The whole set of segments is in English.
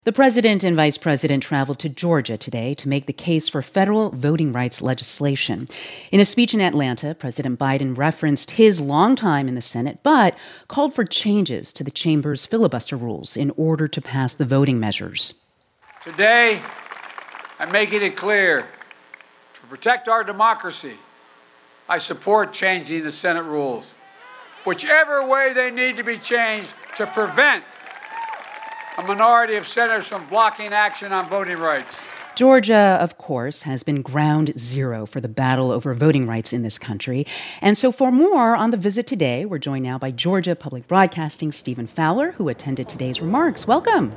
The president and vice president traveled to Georgia today to make the case for federal voting rights legislation. In a speech in Atlanta, President Biden referenced his long time in the Senate, but called for changes to the chamber's filibuster rules in order to pass the voting measures. Today, I'm making it clear, to protect our democracy, I support changing the Senate rules, whichever way they need to be changed to prevent a minority of senators from blocking action on voting rights. Georgia, of course, has been ground zero for the battle over voting rights in this country. And so for more on the visit today, we're joined now by Georgia Public Broadcasting Stephen Fowler, who attended today's remarks. Welcome.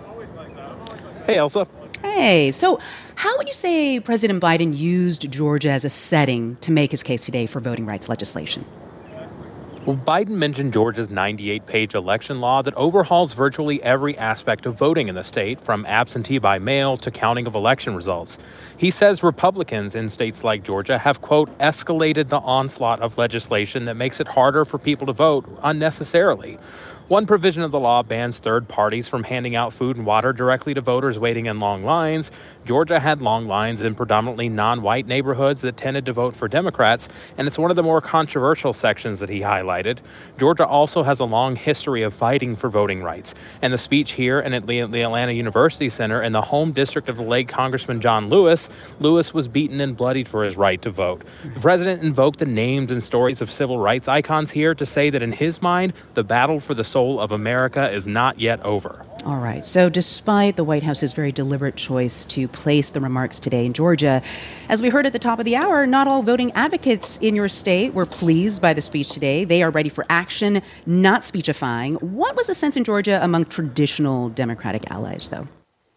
Hey, Elsa. Hey, so how would you say President Biden used Georgia as a setting to make his case today for voting rights legislation? Well, Biden mentioned Georgia's 98-page election law that overhauls virtually every aspect of voting in the state, from absentee by mail to counting of election results. He says Republicans in states like Georgia have, quote, escalated the onslaught of legislation that makes it harder for people to vote unnecessarily. One provision of the law bans third parties from handing out food and water directly to voters waiting in long lines. Georgia had long lines in predominantly non-white neighborhoods that tended to vote for Democrats, and it's one of the more controversial sections that he highlighted. Georgia also has a long history of fighting for voting rights, and the speech here and at the Atlanta University Center in the home district of the late Congressman John Lewis was beaten and bloodied for his right to vote. The president invoked the names and stories of civil rights icons here to say that in his mind, the battle for the soul of America is not yet over. All right. So despite the White House's very deliberate choice to place the remarks today in Georgia, as we heard at the top of the hour, not all voting advocates in your state were pleased by the speech today. They are ready for action, not speechifying. What was the sense in Georgia among traditional Democratic allies, though?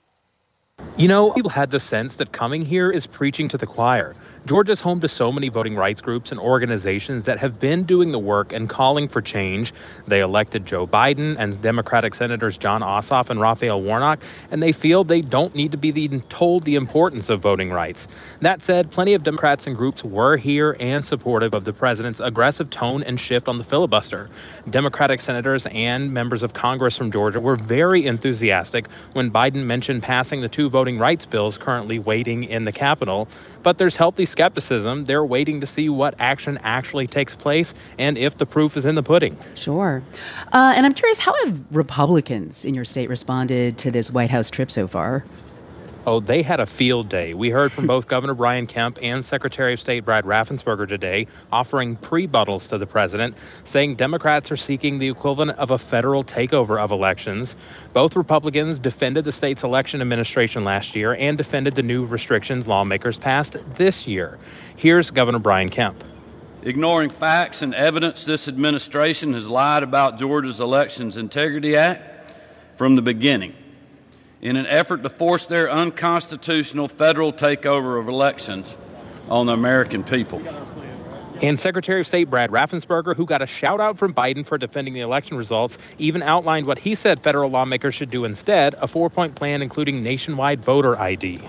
You know, people had the sense that coming here is preaching to the choir. Georgia's home to so many voting rights groups and organizations that have been doing the work and calling for change. They elected Joe Biden and Democratic Senators Jon Ossoff and Raphael Warnock, and they feel they don't need to be told the importance of voting rights. That said, plenty of Democrats and groups were here and supportive of the president's aggressive tone and shift on the filibuster. Democratic senators and members of Congress from Georgia were very enthusiastic when Biden mentioned passing the two voting rights bills currently waiting in the Capitol. But there's healthy skepticism. They're waiting to see what action actually takes place and if the proof is in the pudding. Sure. And I'm curious, how have Republicans in your state responded to this White House trip so far? Oh, they had a field day. We heard from both Governor Brian Kemp and Secretary of State Brad Raffensperger today, offering prebuttals to the president, saying Democrats are seeking the equivalent of a federal takeover of elections. Both Republicans defended the state's election administration last year and defended the new restrictions lawmakers passed this year. Here's Governor Brian Kemp. Ignoring facts and evidence, this administration has lied about Georgia's Elections Integrity Act from the beginning, in an effort to force their unconstitutional federal takeover of elections on the American people. And Secretary of State Brad Raffensperger, who got a shout-out from Biden for defending the election results, even outlined what he said federal lawmakers should do instead, a 4-point plan including nationwide voter ID.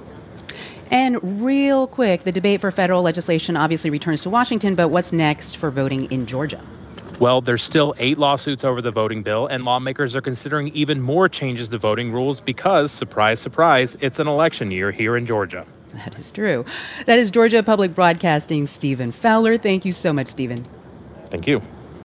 And real quick, the debate for federal legislation obviously returns to Washington, but what's next for voting in Georgia? Well, there's still 8 lawsuits over the voting bill, and lawmakers are considering even more changes to voting rules because, surprise, surprise, it's an election year here in Georgia. That is true. That is Georgia Public Broadcasting Stephen Fowler. Thank you so much, Stephen. Thank you.